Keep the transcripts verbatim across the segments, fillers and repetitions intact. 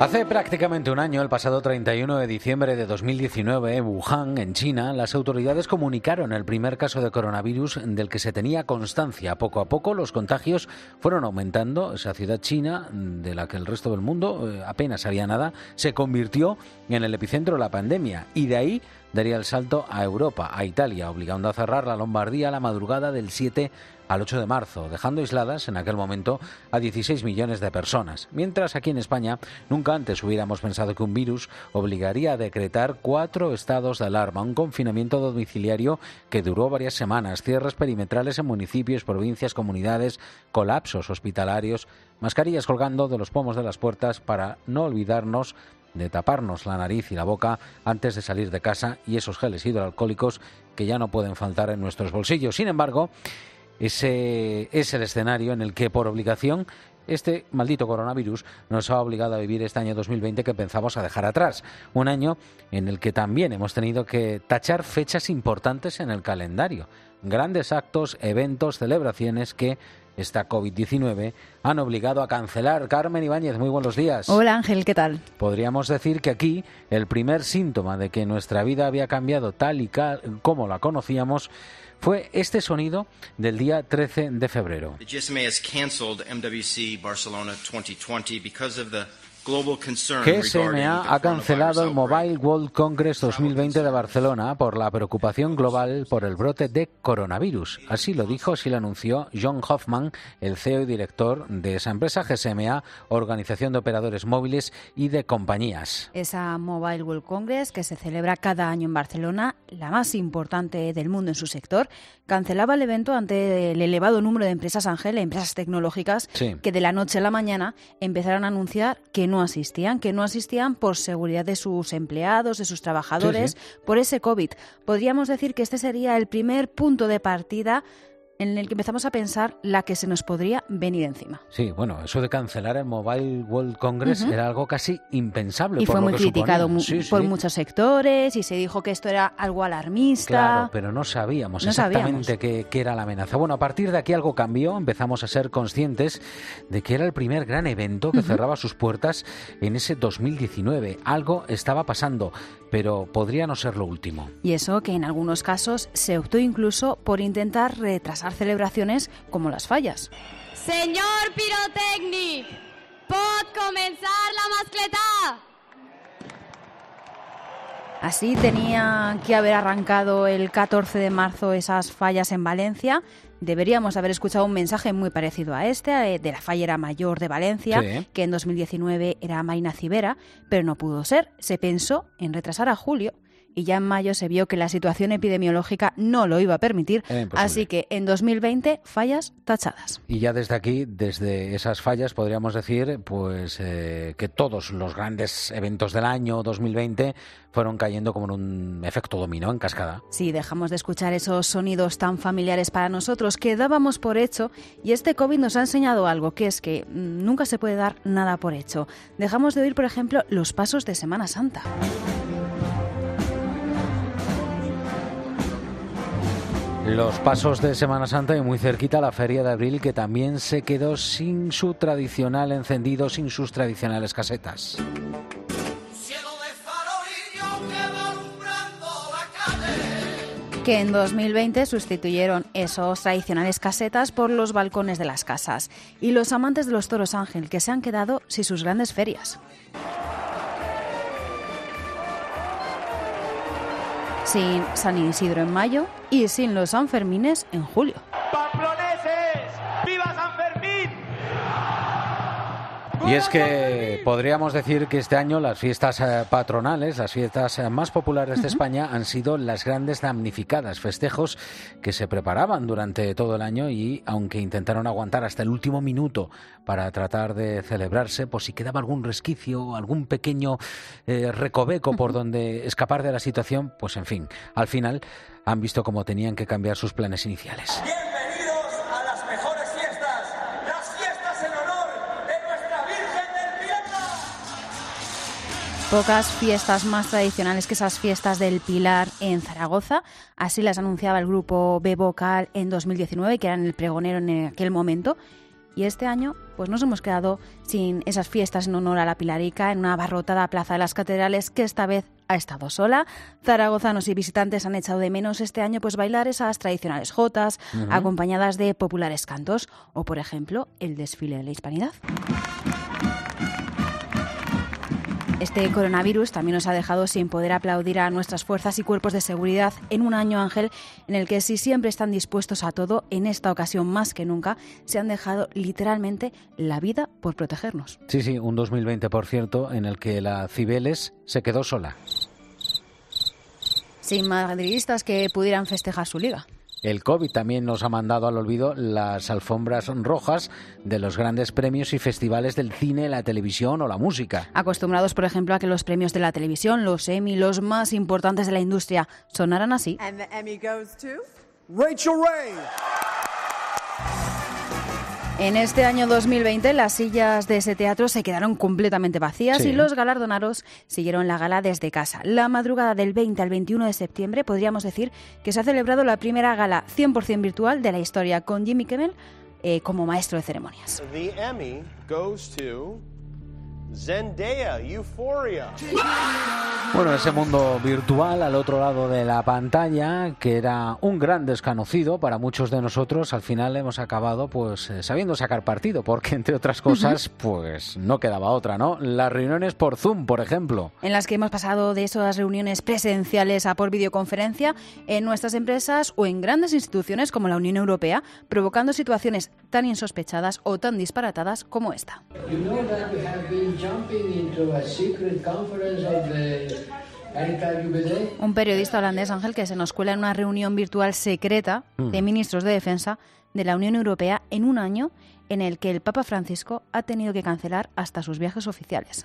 Hace prácticamente un año, el pasado treinta y uno de diciembre de dos mil diecinueve, en Wuhan, en China, las autoridades comunicaron el primer caso de coronavirus del que se tenía constancia. Poco a poco los contagios fueron aumentando. Esa ciudad china, de la que el resto del mundo eh, apenas sabía nada, se convirtió en el epicentro de la pandemia y de ahí daría el salto a Europa, a Italia, obligando a cerrar la Lombardía a la madrugada del siete al ocho de marzo, dejando aisladas en aquel momento a dieciséis millones de personas. Mientras aquí en España nunca antes hubiéramos pensado que un virus obligaría a decretar cuatro estados de alarma, un confinamiento domiciliario que duró varias semanas, cierres perimetrales en municipios, provincias, comunidades, colapsos hospitalarios, mascarillas colgando de los pomos de las puertas para no olvidarnos de taparnos la nariz y la boca antes de salir de casa y esos geles hidroalcohólicos que ya no pueden faltar en nuestros bolsillos. Sin embargo, ese es el escenario en el que, por obligación, este maldito coronavirus nos ha obligado a vivir este año dos mil veinte que pensamos a dejar atrás. Un año en el que también hemos tenido que tachar fechas importantes en el calendario. Grandes actos, eventos, celebraciones que esta covid diecinueve han obligado a cancelar. Carmen Ibáñez, muy buenos días. Hola Ángel, ¿qué tal? Podríamos decir que aquí el primer síntoma de que nuestra vida había cambiado tal y cal, como la conocíamos fue este sonido del día trece de febrero. The G S M A has canceled M W C Barcelona veinte veinte because of the global concern G S M A ha cancelado el Mobile World Congress dos mil veinte de Barcelona por la preocupación global por el brote de coronavirus. Así lo dijo, así lo anunció John Hoffman, el C E O y director de esa empresa G S M A, Organización de Operadores Móviles y de Compañías. Esa Mobile World Congress, que se celebra cada año en Barcelona, la más importante del mundo en su sector, cancelaba el evento ante el elevado número de empresas, Ángel, empresas tecnológicas, sí, que de la noche a la mañana empezaron a anunciar que no asistían, que no asistían por seguridad de sus empleados, de sus trabajadores, sí, sí. por ese COVID. Podríamos decir que este sería el primer punto de partida en el que empezamos a pensar la que se nos podría venir encima. Sí, bueno, eso de cancelar el Mobile World Congress uh-huh. era algo casi impensable. Y por fue lo muy que criticado mu- sí, por sí. muchos sectores y se dijo que esto era algo alarmista. Claro, pero no sabíamos no exactamente sabíamos. Qué, qué era la amenaza. Bueno, a partir de aquí algo cambió, empezamos a ser conscientes de que era el primer gran evento que uh-huh. cerraba sus puertas en ese dos mil diecinueve. Algo estaba pasando, pero podría no ser lo último. Y eso que en algunos casos se optó incluso por intentar retrasar celebraciones como las fallas. Señor Pirotècnic, pot començar la mascletà. Así tenían que haber arrancado el catorce de marzo esas fallas en Valencia. Deberíamos haber escuchado un mensaje muy parecido a este, de la fallera mayor de Valencia, sí. que en dos mil diecinueve era Marina Civera, pero no pudo ser. Se pensó en retrasar a julio. Y ya en mayo se vio que la situación epidemiológica no lo iba a permitir, así que en dos mil veinte fallas tachadas. Y ya desde aquí, desde esas fallas, podríamos decir pues eh, que todos los grandes eventos del año dos mil veinte fueron cayendo como en un efecto dominó, en cascada. Sí, dejamos de escuchar esos sonidos tan familiares para nosotros que dábamos por hecho, y este COVID nos ha enseñado algo, que es que mmm, nunca se puede dar nada por hecho. Dejamos de oír, por ejemplo, los pasos de Semana Santa. Los pasos de Semana Santa y muy cerquita la Feria de Abril, que también se quedó sin su tradicional encendido, sin sus tradicionales casetas. Que en dos mil veinte sustituyeron esos tradicionales casetas por los balcones de las casas. Y los amantes de los toros, Ángel, que se han quedado sin sus grandes ferias. Sin San Isidro en mayo y sin los Sanfermines en julio. ¡Pamploneses! ¡Viva San Fermín! Y es que podríamos decir que este año las fiestas eh, patronales, las fiestas eh, más populares de uh-huh. España han sido las grandes damnificadas, festejos que se preparaban durante todo el año y aunque intentaron aguantar hasta el último minuto para tratar de celebrarse, pues si quedaba algún resquicio, algún pequeño eh, recoveco uh-huh. por donde escapar de la situación, pues en fin, al final han visto cómo tenían que cambiar sus planes iniciales. Pocas fiestas más tradicionales que esas fiestas del Pilar en Zaragoza. Así las anunciaba el grupo B Vocal en dos mil diecinueve, que eran el pregonero en aquel momento. Y este año pues nos hemos quedado sin esas fiestas en honor a la Pilarica en una abarrotada Plaza de las Catedrales que esta vez ha estado sola. Zaragozanos y visitantes han echado de menos este año pues bailar esas tradicionales jotas, uh-huh. acompañadas de populares cantos o, por ejemplo, el desfile de la Hispanidad. Este coronavirus también nos ha dejado sin poder aplaudir a nuestras fuerzas y cuerpos de seguridad en un año, Ángel, en el que si siempre están dispuestos a todo, en esta ocasión más que nunca, se han dejado literalmente la vida por protegernos. Sí, sí, un dos mil veinte, por cierto, en el que la Cibeles se quedó sola. Sin madridistas que pudieran festejar su liga. El COVID también nos ha mandado al olvido las alfombras rojas de los grandes premios y festivales del cine, la televisión o la música. Acostumbrados, por ejemplo, a que los premios de la televisión, los Emmy, los más importantes de la industria, sonaran así. And the Emmy goes to Rachel Ray. En este año dos mil veinte las sillas de ese teatro se quedaron completamente vacías sí. y los galardonados siguieron la gala desde casa. La madrugada del veinte al veintiuno de septiembre podríamos decir que se ha celebrado la primera gala cien por ciento virtual de la historia con Jimmy Kimmel eh, como maestro de ceremonias. The Emmy goes to Zendaya, Euphoria. Bueno, ese mundo virtual al otro lado de la pantalla, que era un gran desconocido para muchos de nosotros, al final hemos acabado pues eh, sabiendo sacar partido, porque entre otras cosas, uh-huh. pues no quedaba otra, ¿no? Las reuniones por Zoom, por ejemplo. En las que hemos pasado de esas reuniones presenciales a por videoconferencia en nuestras empresas o en grandes instituciones como la Unión Europea, provocando situaciones tan insospechadas o tan disparatadas como esta. You know that we have been jumping into a secret conference of the Un periodista holandés, Ángel, que se nos cuela en una reunión virtual secreta de ministros de defensa de la Unión Europea en un año en el que el Papa Francisco ha tenido que cancelar hasta sus viajes oficiales.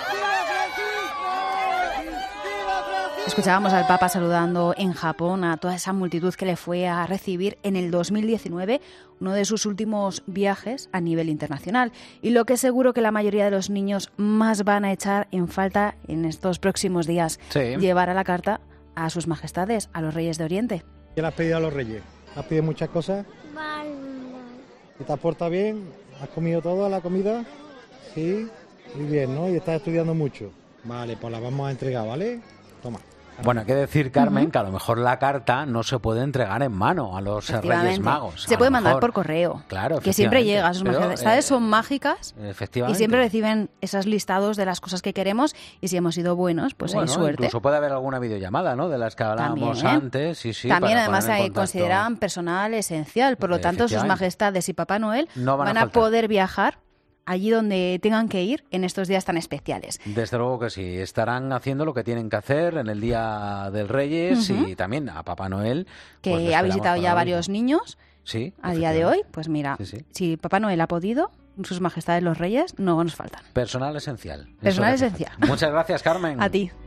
Escuchábamos al Papa saludando en Japón a toda esa multitud que le fue a recibir en el dos mil diecinueve, uno de sus últimos viajes a nivel internacional. Y lo que seguro que la mayoría de los niños más van a echar en falta en estos próximos días, sí. llevar a la carta a sus majestades, a los Reyes de Oriente. ¿Qué le has pedido a los Reyes? ¿Has pedido muchas cosas? ¿Y te has portado bien? ¿Has comido toda la comida? Sí, muy bien, ¿no? Y estás estudiando mucho. Vale, pues la vamos a entregar, ¿vale? Toma. Bueno, hay que decir, Carmen, uh-huh. que a lo mejor la carta no se puede entregar en mano a los Reyes Magos. Se puede mandar por correo, claro, que siempre llega a sus majestades, eh, son mágicas efectivamente. Y siempre reciben esos listados de las cosas que queremos y si hemos sido buenos, pues bueno, hay suerte. Incluso puede haber alguna videollamada, ¿no? De las que hablábamos También, antes. Sí, sí, También para además hay, consideran personal esencial, por lo tanto sus majestades y Papá Noel no van, van a, a poder viajar allí donde tengan que ir en estos días tan especiales. Desde luego que sí, estarán haciendo lo que tienen que hacer en el Día del Reyes uh-huh. y también a Papá Noel. Que pues ha visitado ya varios niños sí, a día de hoy, pues mira, sí, sí. si Papá Noel ha podido, sus majestades los Reyes no nos faltan. Personal esencial. Personal esencial. Muchas gracias, Carmen. A ti.